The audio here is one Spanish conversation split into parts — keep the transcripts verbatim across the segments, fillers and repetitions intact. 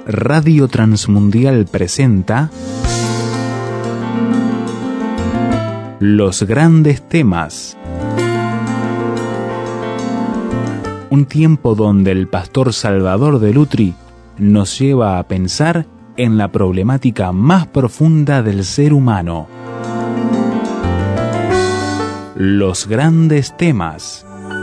Radio Transmundial presenta Los Grandes Temas. Un tiempo donde el pastor Salvador de Lutri nos lleva a pensar en la problemática más profunda del ser humano. Los Grandes Temas.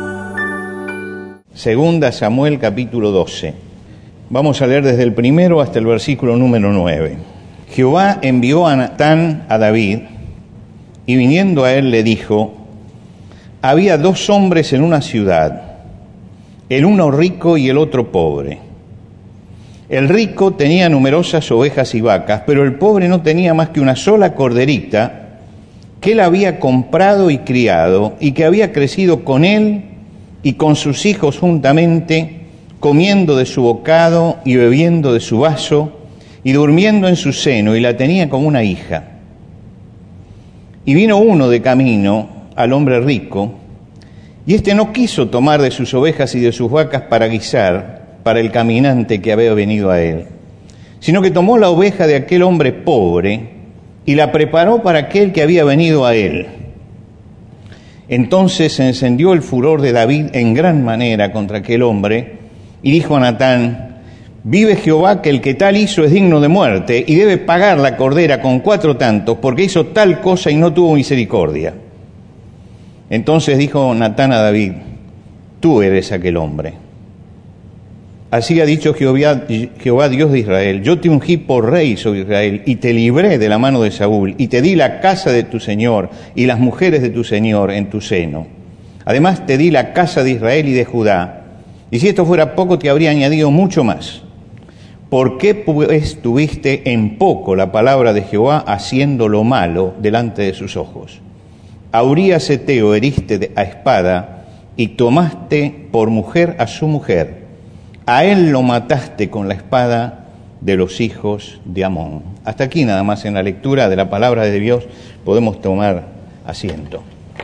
Segunda Samuel capítulo doce. Vamos a leer desde el primero hasta el versículo número nueve. Jehová envió a Natán a David, y viniendo a él le dijo: había dos hombres en una ciudad, el uno rico y el otro pobre. El rico tenía numerosas ovejas y vacas, pero el pobre no tenía más que una sola corderita que él había comprado y criado, y que había crecido con él y con sus hijos juntamente, comiendo de su bocado y bebiendo de su vaso, y durmiendo en su seno, y la tenía como una hija. Y vino uno de camino al hombre rico, y éste no quiso tomar de sus ovejas y de sus vacas para guisar para el caminante que había venido a él, sino que tomó la oveja de aquel hombre pobre y la preparó para aquel que había venido a él. Entonces se encendió el furor de David en gran manera contra aquel hombre, y dijo a Natán: vive Jehová que el que tal hizo es digno de muerte, y debe pagar la cordera con cuatro tantos, porque hizo tal cosa y no tuvo misericordia. Entonces dijo Natán a David: tú eres aquel hombre. Así ha dicho Jehová, Jehová Dios de Israel: yo te ungí por rey sobre Israel, y te libré de la mano de Saúl, y te di la casa de tu señor y las mujeres de tu señor en tu seno. Además te di la casa de Israel y de Judá, y si esto fuera poco te habría añadido mucho más. ¿Por qué pues tuviste en poco la palabra de Jehová, haciendo lo malo delante de sus ojos? A Urías Eteo heriste a espada, y tomaste por mujer a su mujer. A él lo mataste con la espada de los hijos de Amón. Hasta aquí nada más en la lectura de la palabra de Dios podemos tomar asiento.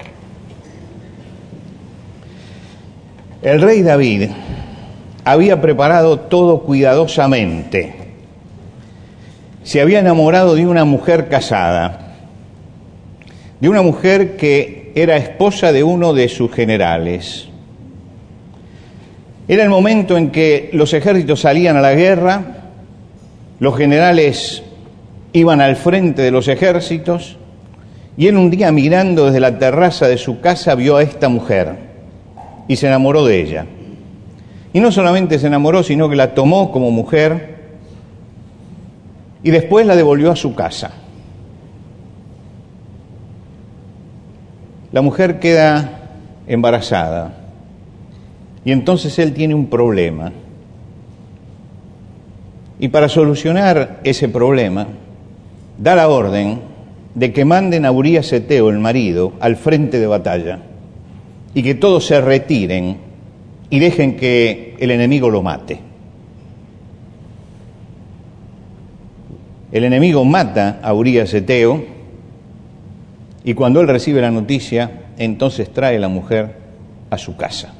El rey David había preparado todo cuidadosamente. Se había enamorado de una mujer casada, de una mujer que era esposa de uno de sus generales. Era el momento en que los ejércitos salían a la guerra, los generales iban al frente de los ejércitos, y él un día, mirando desde la terraza de su casa, vio a esta mujer y se enamoró de ella. Y no solamente se enamoró, sino que la tomó como mujer y después la devolvió a su casa. La mujer queda embarazada. Y entonces él tiene un problema. Y para solucionar ese problema, da la orden de que manden a Urías Eteo, el marido, al frente de batalla, y que todos se retiren y dejen que el enemigo lo mate. El enemigo mata a Urías Eteo, y cuando él recibe la noticia, entonces trae a la mujer a su casa.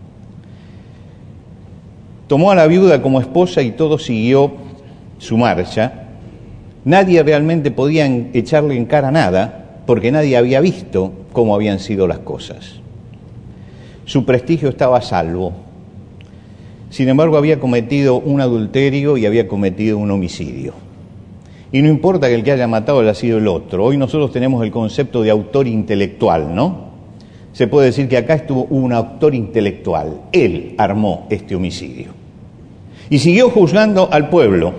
Tomó a la viuda como esposa y todo siguió su marcha. Nadie realmente podía echarle en cara nada, porque nadie había visto cómo habían sido las cosas. Su prestigio estaba a salvo. Sin embargo, había cometido un adulterio y había cometido un homicidio. Y no importa que el que haya matado haya sido el otro. Hoy nosotros tenemos el concepto de autor intelectual, ¿no? Se puede decir que acá estuvo un autor intelectual. Él armó este homicidio. Y siguió juzgando al pueblo.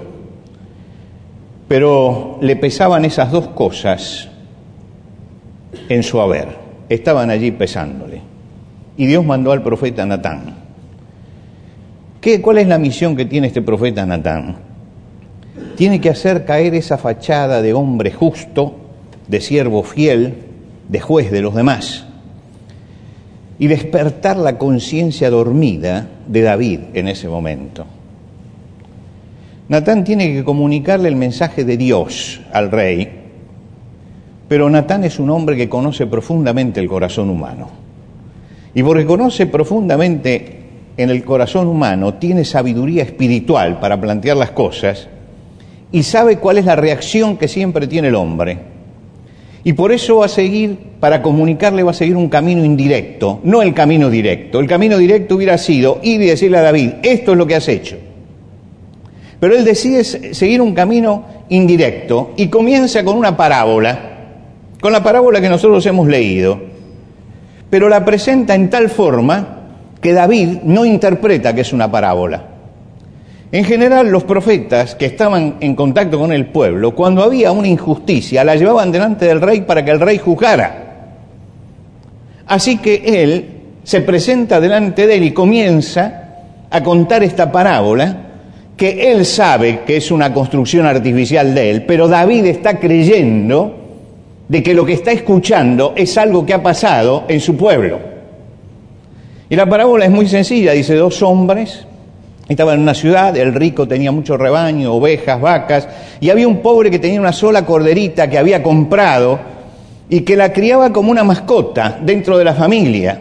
Pero le pesaban esas dos cosas en su haber. Estaban allí pesándole. Y Dios mandó al profeta Natán. ¿Qué, ¿Cuál es la misión que tiene este profeta Natán? Tiene que hacer caer esa fachada de hombre justo, de siervo fiel, de juez de los demás, y despertar la conciencia dormida de David en ese momento. Natán tiene que comunicarle el mensaje de Dios al rey, pero Natán es un hombre que conoce profundamente el corazón humano. Y porque conoce profundamente en el corazón humano tiene sabiduría espiritual para plantear las cosas y sabe cuál es la reacción que siempre tiene el hombre. Y por eso va a seguir, para comunicarle va a seguir un camino indirecto, no el camino directo. El camino directo hubiera sido ir y decirle a David, esto es lo que has hecho. Pero él decide seguir un camino indirecto y comienza con una parábola, con la parábola que nosotros hemos leído, pero la presenta en tal forma que David no interpreta que es una parábola. En general, los profetas que estaban en contacto con el pueblo, cuando había una injusticia, la llevaban delante del rey para que el rey juzgara. Así que él se presenta delante de él y comienza a contar esta parábola, que él sabe que es una construcción artificial de él, pero David está creyendo de que lo que está escuchando es algo que ha pasado en su pueblo. Y la parábola es muy sencilla, dice, dos hombres estaban en una ciudad, el rico tenía mucho rebaño, ovejas, vacas, y había un pobre que tenía una sola corderita que había comprado y que la criaba como una mascota dentro de la familia.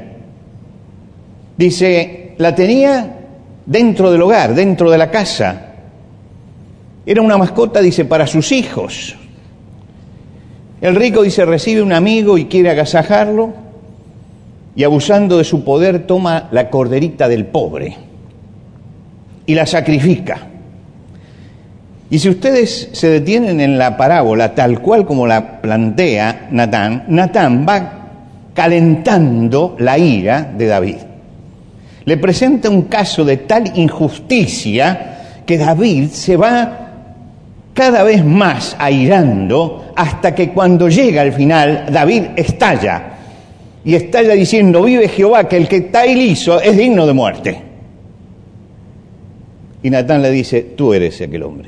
Dice, la tenía dentro del hogar, dentro de la casa. Era una mascota, dice, para sus hijos. El rico, dice, recibe un amigo y quiere agasajarlo, y abusando de su poder toma la corderita del pobre y la sacrifica. Y si ustedes se detienen en la parábola tal cual como la plantea Natán, Natán va calentando la ira de David. Le presenta un caso de tal injusticia que David se va cada vez más airando hasta que cuando llega al final David estalla. Y estalla diciendo, vive Jehová, que el que tal hizo es digno de muerte. Y Natán le dice, tú eres aquel hombre.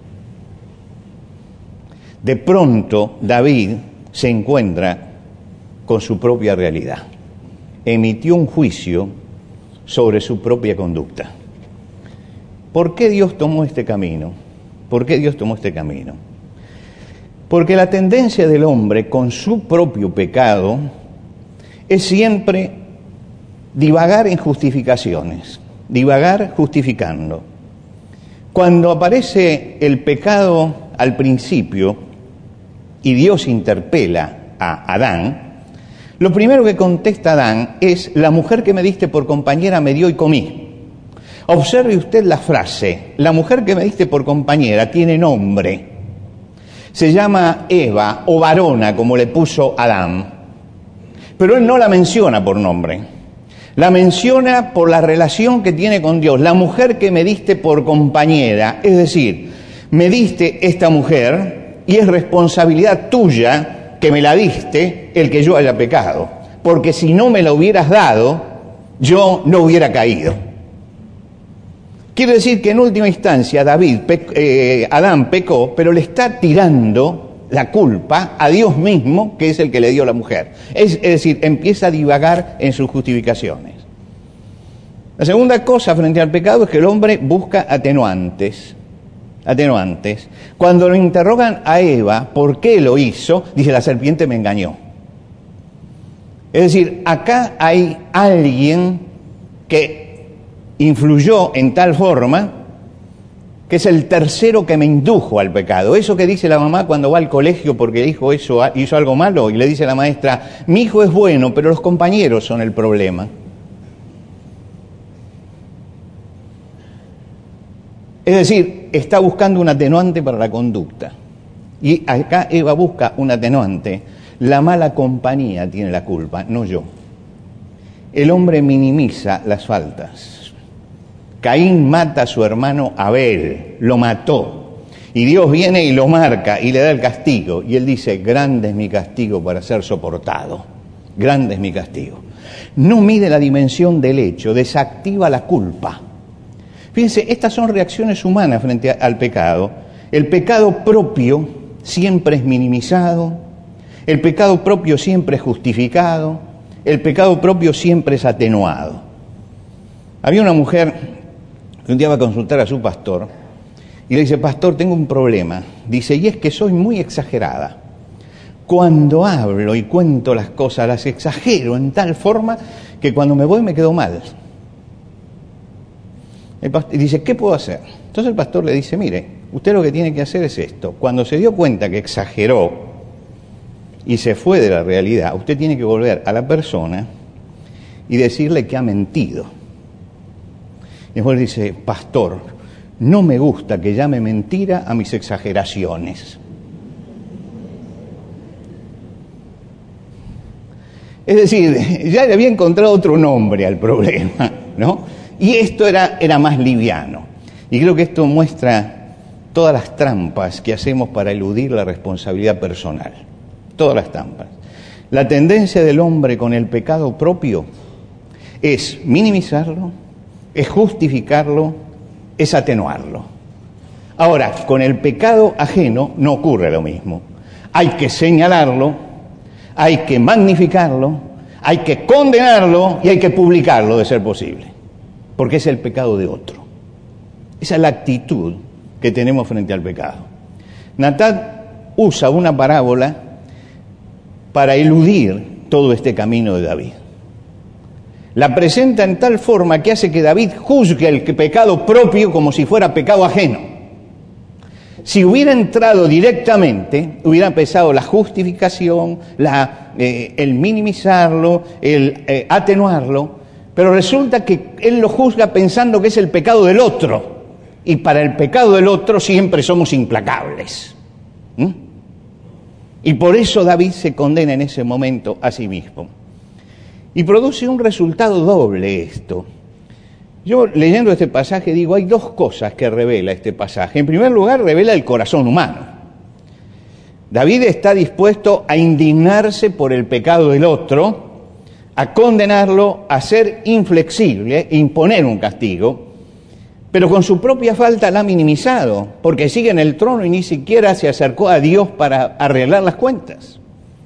De pronto David se encuentra con su propia realidad. Emitió un juicio sobre su propia conducta. ¿Por qué Dios tomó este camino? ¿Por qué Dios tomó este camino? Porque la tendencia del hombre con su propio pecado es siempre divagar en justificaciones, divagar justificando. Cuando aparece el pecado al principio y Dios interpela a Adán, lo primero que contesta Adán es, la mujer que me diste por compañera me dio y comí. Observe usted la frase, la mujer que me diste por compañera tiene nombre. Se llama Eva o varona, como le puso Adán. Pero él no la menciona por nombre. La menciona por la relación que tiene con Dios. La mujer que me diste por compañera. Es decir, me diste esta mujer y es responsabilidad tuya que me la diste el que yo haya pecado. Porque si no me la hubieras dado, yo no hubiera caído. Quiere decir que en última instancia David, eh, Adán pecó, pero le está tirando la culpa a Dios mismo, que es el que le dio la mujer. Es, es decir, empieza a divagar en sus justificaciones. La segunda cosa frente al pecado es que el hombre busca atenuantes. Atenuantes. Cuando lo interrogan a Eva, ¿por qué lo hizo? Dice, la serpiente me engañó. Es decir, acá hay alguien que influyó en tal forma que es el tercero que me indujo al pecado. Eso que dice la mamá cuando va al colegio porque el hijo hizo, hizo algo malo y le dice a la maestra, mi hijo es bueno, pero los compañeros son el problema. Es decir, está buscando un atenuante para la conducta. Y acá Eva busca un atenuante. La mala compañía tiene la culpa, no yo. El hombre minimiza las faltas. Caín mata a su hermano Abel, lo mató. Y Dios viene y lo marca y le da el castigo. Y él dice, grande es mi castigo para ser soportado. Grande es mi castigo. No mide la dimensión del hecho, desactiva la culpa. Fíjense, estas son reacciones humanas frente al pecado. El pecado propio siempre es minimizado. El pecado propio siempre es justificado. El pecado propio siempre es atenuado. Había una mujer que un día va a consultar a su pastor y le dice, pastor, tengo un problema. Dice, y es que soy muy exagerada. Cuando hablo y cuento las cosas, las exagero en tal forma que cuando me voy me quedo mal. El pastor dice, ¿qué puedo hacer? Entonces el pastor le dice, mire, usted lo que tiene que hacer es esto. Cuando se dio cuenta que exageró y se fue de la realidad, usted tiene que volver a la persona y decirle que ha mentido. Y después dice, pastor, no me gusta que llame mentira a mis exageraciones. Es decir, ya le había encontrado otro nombre al problema, ¿no? Y esto era, era más liviano. Y creo que esto muestra todas las trampas que hacemos para eludir la responsabilidad personal. Todas las trampas. La tendencia del hombre con el pecado propio es minimizarlo, es justificarlo, es atenuarlo. Ahora, con el pecado ajeno no ocurre lo mismo. Hay que señalarlo, hay que magnificarlo, hay que condenarlo y hay que publicarlo de ser posible. Porque es el pecado de otro. Esa es la actitud que tenemos frente al pecado. Natán usa una parábola para eludir todo este camino de David. La presenta en tal forma que hace que David juzgue el pecado propio como si fuera pecado ajeno. Si hubiera entrado directamente, hubiera empezado la justificación, la, eh, el minimizarlo, el eh, atenuarlo, pero resulta que él lo juzga pensando que es el pecado del otro, y para el pecado del otro siempre somos implacables. ¿Mm? Y por eso David se condena en ese momento a sí mismo. Y produce un resultado doble esto. Yo leyendo este pasaje digo, hay dos cosas que revela este pasaje. En primer lugar, revela el corazón humano. David está dispuesto a indignarse por el pecado del otro, a condenarlo, a ser inflexible, imponer un castigo, pero con su propia falta la ha minimizado, porque sigue en el trono y ni siquiera se acercó a Dios para arreglar las cuentas.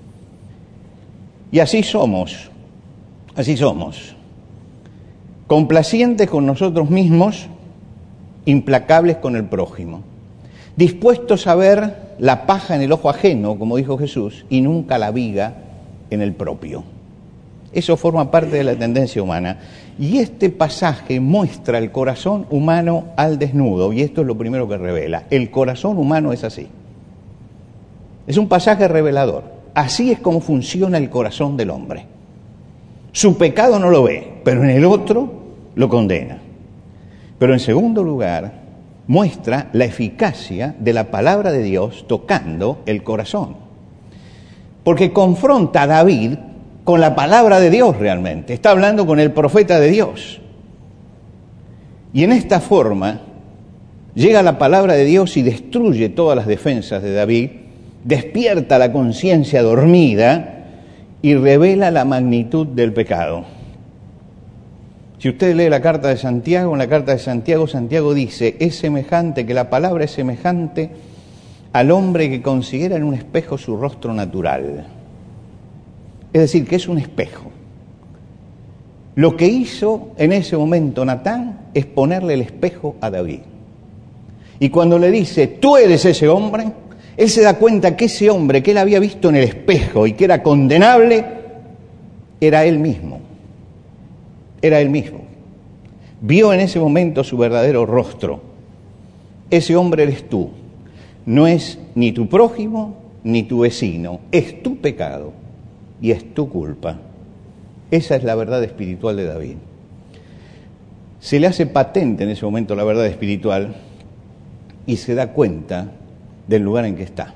Y así somos, así somos, complacientes con nosotros mismos, implacables con el prójimo, dispuestos a ver la paja en el ojo ajeno, como dijo Jesús, y nunca la viga en el propio. Eso forma parte de la tendencia humana. Y este pasaje muestra el corazón humano al desnudo, y esto es lo primero que revela. El corazón humano es así. Es un pasaje revelador. Así es como funciona el corazón del hombre. Su pecado no lo ve, pero en el otro lo condena. Pero en segundo lugar, muestra la eficacia de la palabra de Dios tocando el corazón. Porque confronta a David con la palabra de Dios realmente. Está hablando con el profeta de Dios. Y en esta forma llega la palabra de Dios y destruye todas las defensas de David, despierta la conciencia dormida y revela la magnitud del pecado. Si usted lee la carta de Santiago, en la carta de Santiago, Santiago dice, es semejante, que la palabra es semejante al hombre que considera en un espejo su rostro natural. Es decir, que es un espejo. Lo que hizo en ese momento Natán es ponerle el espejo a David. Y cuando le dice, tú eres ese hombre, él se da cuenta que ese hombre que él había visto en el espejo y que era condenable, era él mismo. Era él mismo. Vio en ese momento su verdadero rostro. Ese hombre eres tú. No es ni tu prójimo ni tu vecino. Es tu pecado. Y es tu culpa. Esa es la verdad espiritual de David. Se le hace patente en ese momento la verdad espiritual y se da cuenta del lugar en que está.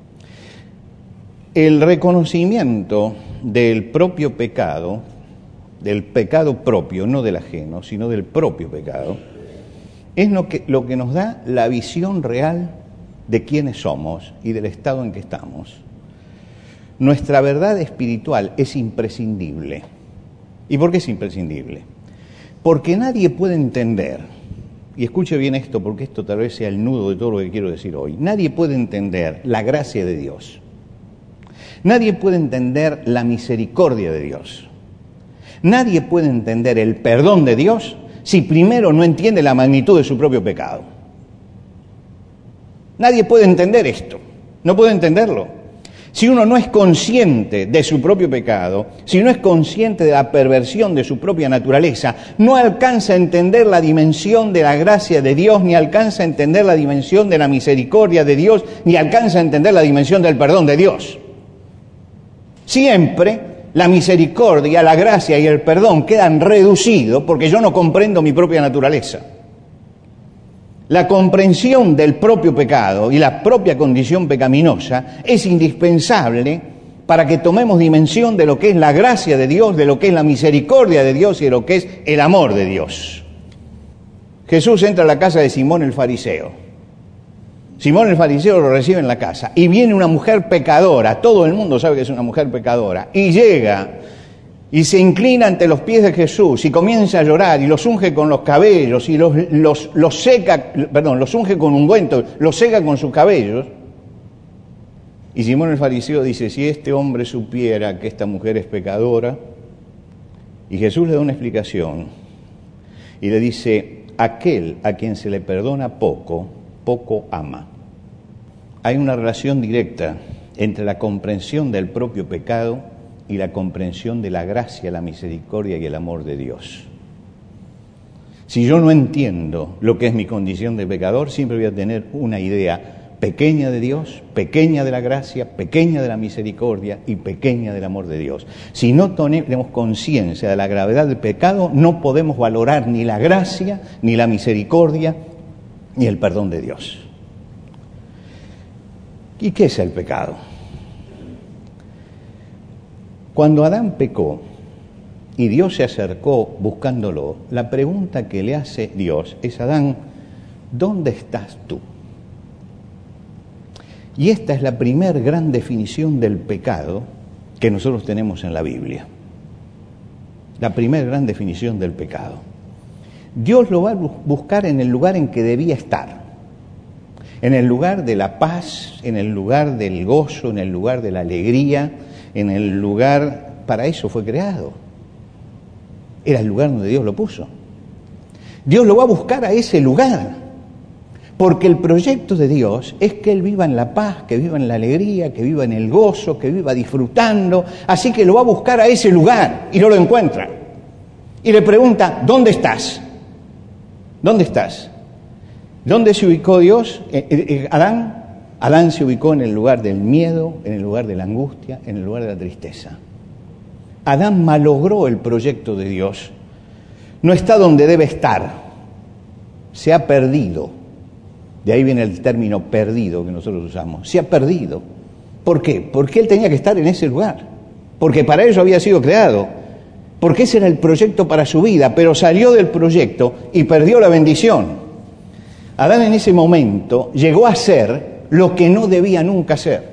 El reconocimiento del propio pecado, del pecado propio, no del ajeno, sino del propio pecado, es lo que, lo que nos da la visión real de quiénes somos y del estado en que estamos. Nuestra verdad espiritual es imprescindible. ¿Y por qué es imprescindible? Porque nadie puede entender, y escuche bien esto porque esto tal vez sea el nudo de todo lo que quiero decir hoy, nadie puede entender la gracia de Dios. Nadie puede entender la misericordia de Dios. Nadie puede entender el perdón de Dios si primero no entiende la magnitud de su propio pecado. Nadie puede entender esto, no puede entenderlo. si uno no es consciente de su propio pecado, si no es consciente de la perversión de su propia naturaleza, no alcanza a entender la dimensión de la gracia de Dios, ni alcanza a entender la dimensión de la misericordia de Dios, ni alcanza a entender la dimensión del perdón de Dios. Siempre la misericordia, la gracia y el perdón quedan reducidos porque yo no comprendo mi propia naturaleza. La comprensión del propio pecado y la propia condición pecaminosa es indispensable para que tomemos dimensión de lo que es la gracia de Dios, de lo que es la misericordia de Dios y de lo que es el amor de Dios. Jesús entra a la casa de Simón el fariseo. Simón el fariseo lo recibe en la casa y viene una mujer pecadora, todo el mundo sabe que es una mujer pecadora, y llega y se inclina ante los pies de Jesús y comienza a llorar y los unge con los cabellos y los, los, los seca, perdón, los unge con ungüento, los seca con sus cabellos. Y Simón el fariseo dice, si este hombre supiera que esta mujer es pecadora, y Jesús le da una explicación y le dice, aquel a quien se le perdona poco, poco ama. Hay una relación directa entre la comprensión del propio pecado y la comprensión de la gracia, la misericordia y el amor de Dios. Si yo no entiendo lo que es mi condición de pecador, siempre voy a tener una idea pequeña de Dios, pequeña de la gracia, pequeña de la misericordia y pequeña del amor de Dios. Si no tenemos conciencia de la gravedad del pecado, no podemos valorar ni la gracia, ni la misericordia, ni el perdón de Dios. ¿Y qué es el pecado? Cuando Adán pecó y Dios se acercó buscándolo, la pregunta que le hace Dios es, Adán, ¿dónde estás tú? Y esta es la primer gran definición del pecado que nosotros tenemos en la Biblia. La primer gran definición del pecado. Dios lo va a buscar en el lugar en que debía estar. En el lugar de la paz, en el lugar del gozo, en el lugar de la alegría, en el lugar, para eso fue creado. Era el lugar donde Dios lo puso. Dios lo va a buscar a ese lugar, porque el proyecto de Dios es que Él viva en la paz, que viva en la alegría, que viva en el gozo, que viva disfrutando, así que lo va a buscar a ese lugar y no lo encuentra. Y le pregunta, ¿dónde estás? ¿Dónde estás? ¿Dónde se ubicó Dios? Eh, eh, Adán. Adán se ubicó en el lugar del miedo, en el lugar de la angustia, en el lugar de la tristeza. Adán malogró el proyecto de Dios. No está donde debe estar. Se ha perdido. De ahí viene el término perdido que nosotros usamos. Se ha perdido. ¿Por qué? Porque él tenía que estar en ese lugar. Porque para eso había sido creado. Porque ese era el proyecto para su vida. Pero salió del proyecto y perdió la bendición. Adán en ese momento llegó a ser lo que no debía nunca ser.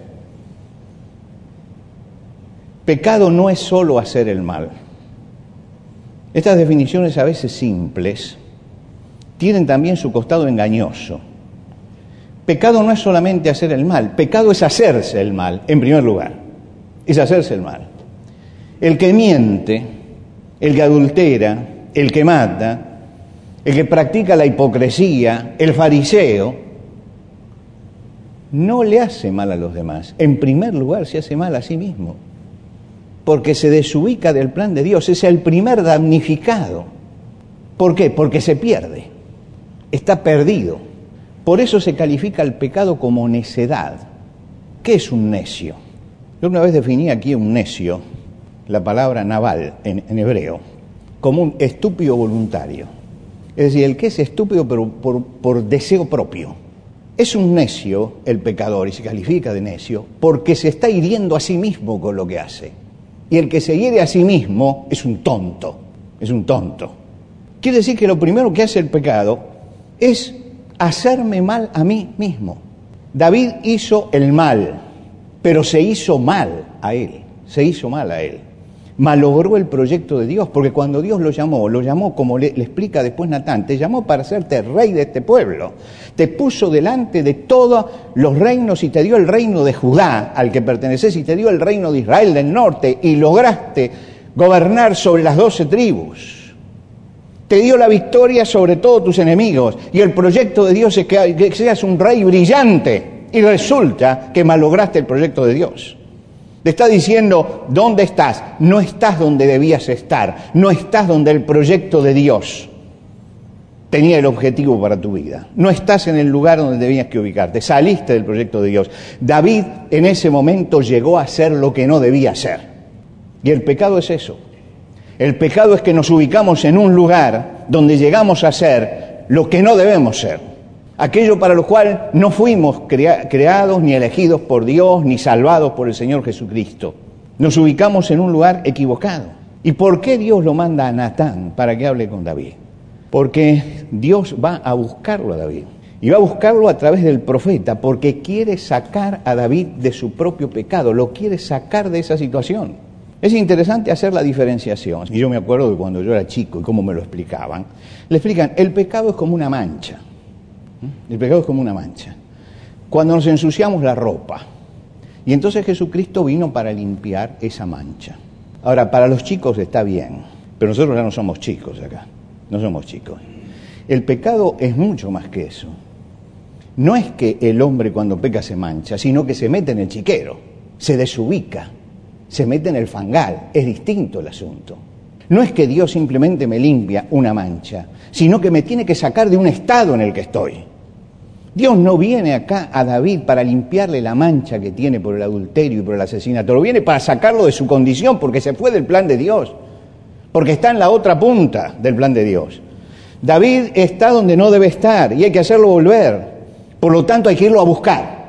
Pecado no es solo hacer el mal. Estas definiciones a veces simples tienen también su costado engañoso. Pecado no es solamente hacer el mal, pecado es hacerse el mal, en primer lugar. Es hacerse el mal. El que miente, el que adultera, el que mata, el que practica la hipocresía, el fariseo, no le hace mal a los demás. En primer lugar, se hace mal a sí mismo, porque se desubica del plan de Dios. Es el primer damnificado. ¿Por qué? Porque se pierde. Está perdido. Por eso se califica el pecado como necedad. ¿Qué es un necio? Yo una vez definí aquí un necio, la palabra naval en, en hebreo, como un estúpido voluntario. Es decir, el que es estúpido pero por, por deseo propio. Es un necio el pecador y se califica de necio porque se está hiriendo a sí mismo con lo que hace. Y el que se hiere a sí mismo es un tonto, es un tonto. Quiere decir que lo primero que hace el pecado es hacerme mal a mí mismo. David hizo el mal, pero se hizo mal a él, se hizo mal a él. Malogró el proyecto de Dios, porque cuando Dios lo llamó, lo llamó como le, le explica después Natán, te llamó para hacerte rey de este pueblo. Te puso delante de todos los reinos y te dio el reino de Judá, al que perteneces, y te dio el reino de Israel del norte, y lograste gobernar sobre las doce tribus. Te dio la victoria sobre todos tus enemigos, y el proyecto de Dios es que, que seas un rey brillante, y resulta que malograste el proyecto de Dios. Te está diciendo, ¿dónde estás? No estás donde debías estar, no estás donde el proyecto de Dios tenía el objetivo para tu vida. No estás en el lugar donde debías que ubicarte, saliste del proyecto de Dios. David en ese momento llegó a hacer lo que no debía hacer. Y el pecado es eso. El pecado es que nos ubicamos en un lugar donde llegamos a ser lo que no debemos ser. Aquello para lo cual no fuimos crea- creados ni elegidos por Dios ni salvados por el Señor Jesucristo. Nos ubicamos en un lugar equivocado. ¿Y por qué Dios lo manda a Natán para que hable con David? Porque Dios va a buscarlo a David. Y va a buscarlo a través del profeta, porque quiere sacar a David de su propio pecado, lo quiere sacar de esa situación. Es interesante hacer la diferenciación. Y yo me acuerdo de cuando yo era chico y cómo me lo explicaban. Le explican, el pecado es como una mancha. El pecado es como una mancha. Cuando nos ensuciamos la ropa. Y entonces Jesucristo vino para limpiar esa mancha. Ahora, para los chicos está bien, pero nosotros ya no somos chicos acá. No somos chicos. El pecado es mucho más que eso. No es que el hombre cuando peca se mancha, sino que se mete en el chiquero, se desubica, se mete en el fangal. Es distinto el asunto. No es que Dios simplemente me limpia una mancha, sino que me tiene que sacar de un estado en el que estoy. Dios no viene acá a David para limpiarle la mancha que tiene por el adulterio y por el asesinato. Lo viene para sacarlo de su condición, porque se fue del plan de Dios. Porque está en la otra punta del plan de Dios. David está donde no debe estar y hay que hacerlo volver. Por lo tanto, hay que irlo a buscar.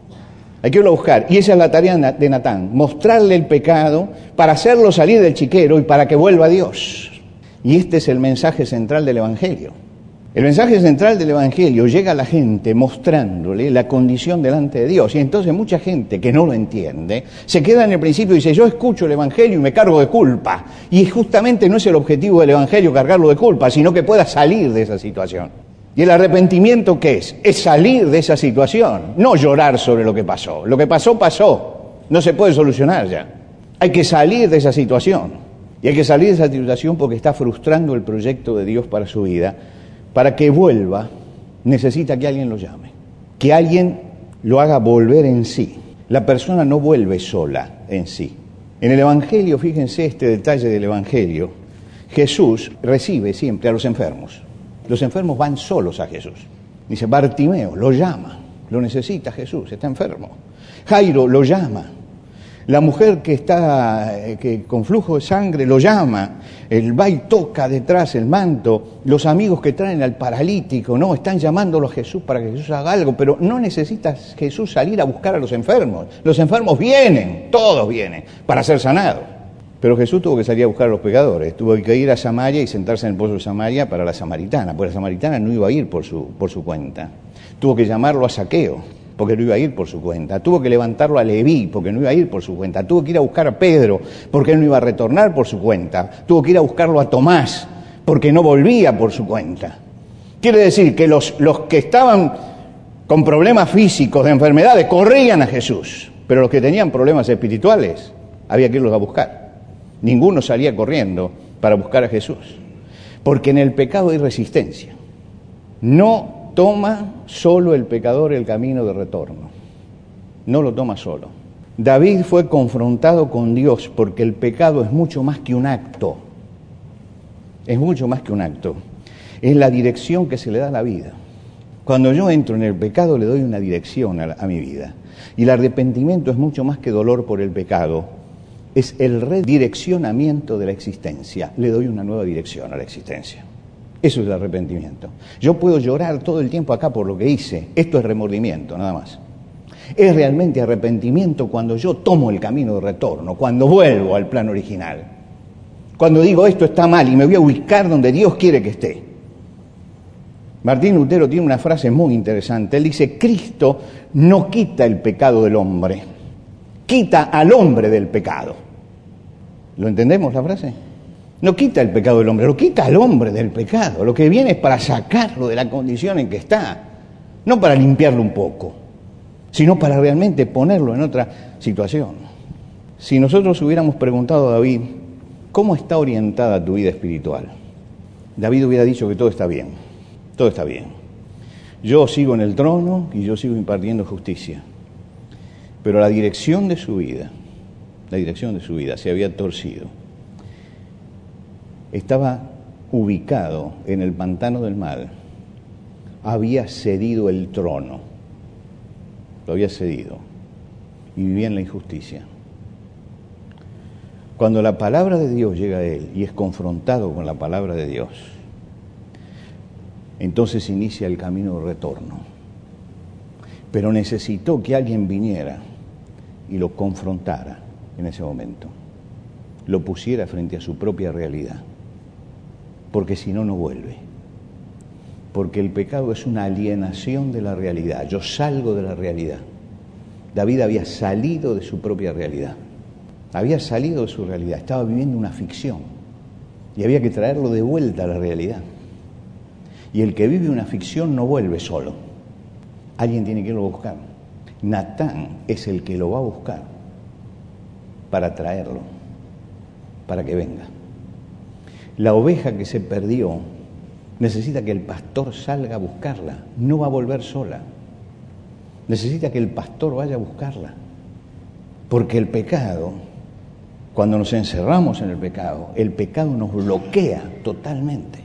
Hay que irlo a buscar. Y esa es la tarea de Natán, mostrarle el pecado para hacerlo salir del chiquero y para que vuelva a Dios. Y este es el mensaje central del Evangelio. El mensaje central del Evangelio llega a la gente mostrándole la condición delante de Dios. Y entonces mucha gente que no lo entiende se queda en el principio y dice, yo escucho el Evangelio y me cargo de culpa. Y justamente no es el objetivo del Evangelio cargarlo de culpa, sino que pueda salir de esa situación. ¿Y el arrepentimiento qué es? Es salir de esa situación, no llorar sobre lo que pasó. Lo que pasó, pasó. No se puede solucionar ya. Hay que salir de esa situación. Y hay que salir de esa situación porque está frustrando el proyecto de Dios para su vida. Para que vuelva, necesita que alguien lo llame, que alguien lo haga volver en sí. La persona no vuelve sola en sí. En el Evangelio, fíjense este detalle del Evangelio, Jesús recibe siempre a los enfermos. Los enfermos van solos a Jesús. Dice, Bartimeo lo llama, lo necesita Jesús, está enfermo. Jairo lo llama. La mujer que está que con flujo de sangre lo llama, él va y toca detrás el manto, los amigos que traen al paralítico, no, están llamándolo a Jesús para que Jesús haga algo, pero no necesita Jesús salir a buscar a los enfermos. Los enfermos vienen, todos vienen, para ser sanados. Pero Jesús tuvo que salir a buscar a los pecadores, tuvo que ir a Samaria y sentarse en el pozo de Samaria para la samaritana, porque la samaritana no iba a ir por su, por su cuenta. Tuvo que llamarlo a Zaqueo, porque no iba a ir por su cuenta. Tuvo que levantarlo a Leví, porque no iba a ir por su cuenta. Tuvo que ir a buscar a Pedro, porque él no iba a retornar por su cuenta. Tuvo que ir a buscarlo a Tomás, porque no volvía por su cuenta. Quiere decir que los, los que estaban con problemas físicos, de enfermedades, corrían a Jesús. Pero los que tenían problemas espirituales, había que irlos a buscar. Ninguno salía corriendo para buscar a Jesús. Porque en el pecado hay resistencia. No toma solo el pecador el camino de retorno. No lo toma solo. David fue confrontado con Dios porque el pecado es mucho más que un acto. Es mucho más que un acto. Es la dirección que se le da a la vida. Cuando yo entro en el pecado le doy una dirección a, la, a mi vida. Y el arrepentimiento es mucho más que dolor por el pecado. Es el redireccionamiento de la existencia. Le doy una nueva dirección a la existencia. Eso es el arrepentimiento. Yo puedo llorar todo el tiempo acá por lo que hice. Esto es remordimiento, nada más. Es realmente arrepentimiento cuando yo tomo el camino de retorno, cuando vuelvo al plan original. Cuando digo esto está mal y me voy a ubicar donde Dios quiere que esté. Martín Lutero tiene una frase muy interesante. Él dice, Cristo no quita el pecado del hombre, quita al hombre del pecado. ¿Lo entendemos la frase? No quita el pecado del hombre, lo quita al hombre del pecado. Lo que viene es para sacarlo de la condición en que está, no para limpiarlo un poco, sino para realmente ponerlo en otra situación. Si nosotros hubiéramos preguntado a David, ¿cómo está orientada tu vida espiritual? David hubiera dicho que todo está bien, todo está bien. Yo sigo en el trono y yo sigo impartiendo justicia. Pero la dirección de su vida la dirección de su vida, se había torcido. Estaba ubicado en el pantano del mal, había cedido el trono, lo había cedido, y vivía en la injusticia. Cuando la palabra de Dios llega a él y es confrontado con la palabra de Dios, entonces inicia el camino de retorno. Pero necesitó que alguien viniera y lo confrontara en ese momento, lo pusiera frente a su propia realidad, porque si no, no vuelve. Porque el pecado es una alienación de la realidad. Yo salgo de la realidad. David había salido de su propia realidad. Había salido de su realidad, estaba viviendo una ficción y había que traerlo de vuelta a la realidad. Y el que vive una ficción no vuelve solo, alguien tiene que irlo a buscar. Natán es el que lo va a buscar para traerlo, para que venga. La oveja que se perdió necesita que el pastor salga a buscarla, no va a volver sola. Necesita que el pastor vaya a buscarla, porque el pecado, cuando nos encerramos en el pecado, el pecado nos bloquea totalmente.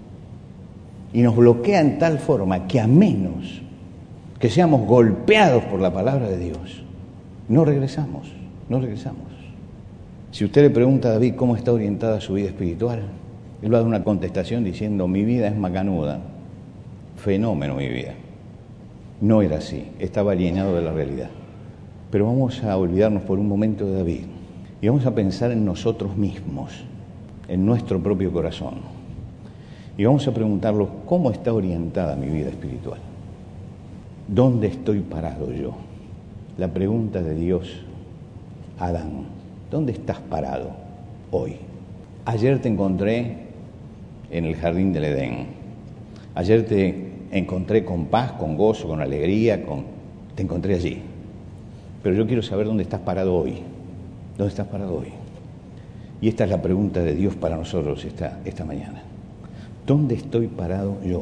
Y nos bloquea en tal forma que a menos que seamos golpeados por la palabra de Dios, no regresamos, no regresamos. Si usted le pregunta a David cómo está orientada su vida espiritual, él va a dar una contestación diciendo, mi vida es macanuda, fenómeno mi vida. No era así, estaba alienado de la realidad. Pero vamos a olvidarnos por un momento de David. Y vamos a pensar en nosotros mismos, en nuestro propio corazón. Y vamos a preguntarnos, ¿cómo está orientada mi vida espiritual? ¿Dónde estoy parado yo? La pregunta de Dios a Adán, ¿dónde estás parado hoy? Ayer te encontré en el jardín del Edén. Ayer te encontré con paz, con gozo, con alegría, con... te encontré allí. Pero yo quiero saber dónde estás parado hoy. ¿Dónde estás parado hoy? Y esta es la pregunta de Dios para nosotros esta, esta mañana. ¿Dónde estoy parado yo?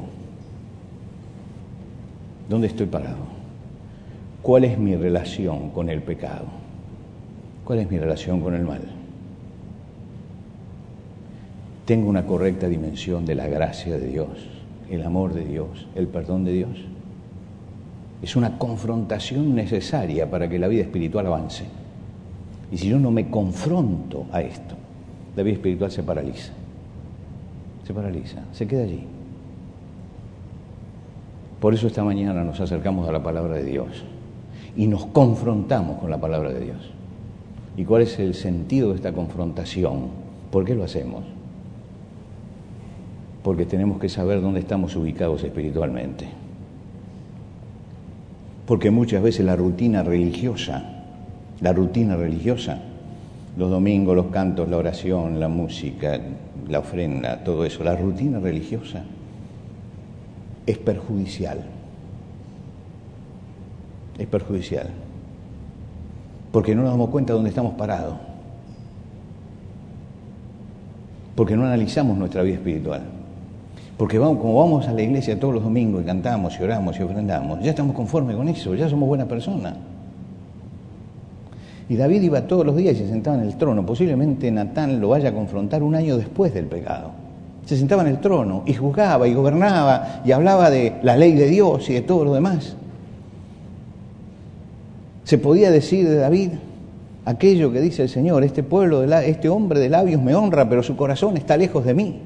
¿Dónde estoy parado? ¿Cuál es mi relación con el pecado? ¿Cuál es mi relación con el mal? ¿Tengo una correcta dimensión de la gracia de Dios, el amor de Dios, el perdón de Dios? Es una confrontación necesaria para que la vida espiritual avance. Y si yo no me confronto a esto, la vida espiritual se paraliza. Se paraliza, se queda allí. Por eso esta mañana nos acercamos a la palabra de Dios y nos confrontamos con la palabra de Dios. ¿Y cuál es el sentido de esta confrontación? ¿Por qué lo hacemos? Porque tenemos que saber dónde estamos ubicados espiritualmente. Porque muchas veces la rutina religiosa, la rutina religiosa, los domingos, los cantos, la oración, la música, la ofrenda, todo eso, la rutina religiosa es perjudicial. Es perjudicial. Porque no nos damos cuenta de dónde estamos parados. Porque no analizamos nuestra vida espiritual. Porque vamos, como vamos a la iglesia todos los domingos y cantamos y oramos y ofrendamos, ya estamos conformes con eso, ya somos buenas personas. Y David iba todos los días y se sentaba en el trono. Posiblemente Natán lo vaya a confrontar un año después del pecado. Se sentaba en el trono y juzgaba y gobernaba y hablaba de la ley de Dios y de todo lo demás. Se podía decir de David aquello que dice el Señor, este pueblo, de la, este hombre de labios me honra, pero su corazón está lejos de mí.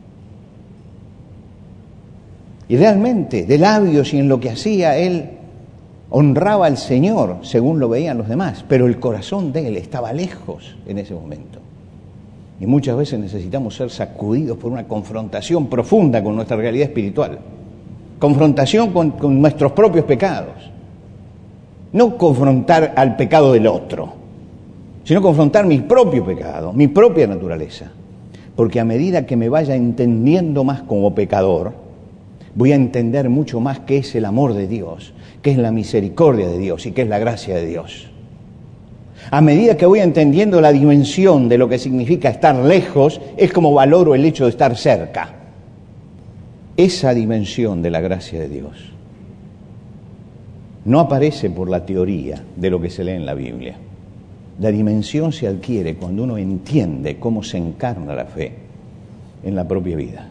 Y realmente, de labios y en lo que hacía, él honraba al Señor, según lo veían los demás, pero el corazón de él estaba lejos en ese momento. Y muchas veces necesitamos ser sacudidos por una confrontación profunda con nuestra realidad espiritual. Confrontación con, con nuestros propios pecados. No confrontar al pecado del otro, sino confrontar mi propio pecado, mi propia naturaleza. Porque a medida que me vaya entendiendo más como pecador, voy a entender mucho más qué es el amor de Dios, qué es la misericordia de Dios y qué es la gracia de Dios. A medida que voy entendiendo la dimensión de lo que significa estar lejos, es como valoro el hecho de estar cerca. Esa dimensión de la gracia de Dios no aparece por la teoría de lo que se lee en la Biblia. La dimensión se adquiere cuando uno entiende cómo se encarna la fe en la propia vida.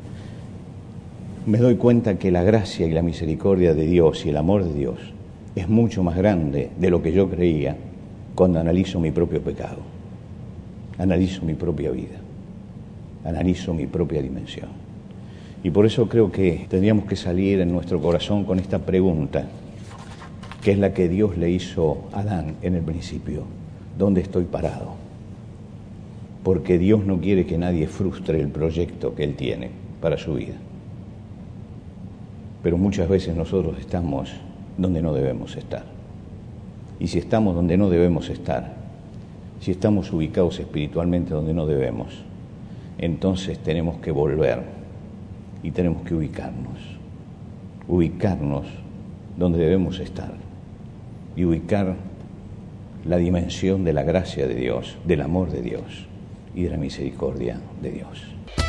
Me doy cuenta que la gracia y la misericordia de Dios y el amor de Dios es mucho más grande de lo que yo creía cuando analizo mi propio pecado, analizo mi propia vida, analizo mi propia dimensión. Y por eso creo que tendríamos que salir en nuestro corazón con esta pregunta, que es la que Dios le hizo a Adán en el principio: ¿dónde estoy parado? Porque Dios no quiere que nadie frustre el proyecto que Él tiene para su vida. Pero muchas veces nosotros estamos donde no debemos estar. Y si estamos donde no debemos estar, si estamos ubicados espiritualmente donde no debemos, entonces tenemos que volver y tenemos que ubicarnos. Ubicarnos donde debemos estar y ubicar la dimensión de la gracia de Dios, del amor de Dios y de la misericordia de Dios.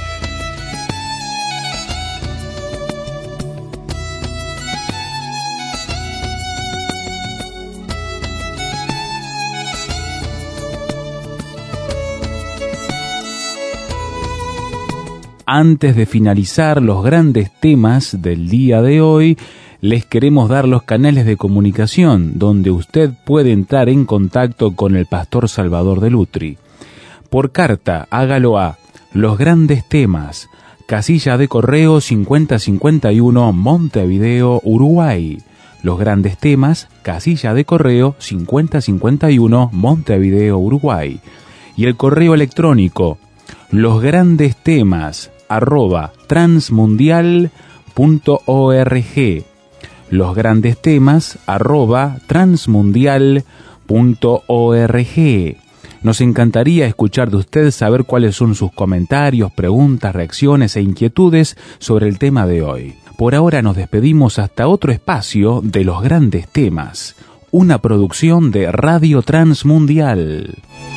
Antes de finalizar los grandes temas del día de hoy, les queremos dar los canales de comunicación donde usted puede entrar en contacto con el Pastor Salvador de Lutry. Por carta, hágalo a Los Grandes Temas, casilla de correo cincuenta cincuenta y uno, Montevideo, Uruguay. Los Grandes Temas, casilla de correo cincuenta cincuenta y uno, Montevideo, Uruguay. Y el correo electrónico, Los Grandes Temas, arroba transmundial punto org. Los Grandes Temas, arroba transmundial punto org. Nos encantaría escuchar de usted, saber cuáles son sus comentarios, preguntas, reacciones e inquietudes sobre el tema de hoy. Por ahora nos despedimos hasta otro espacio de Los Grandes Temas, una producción de Radio Transmundial.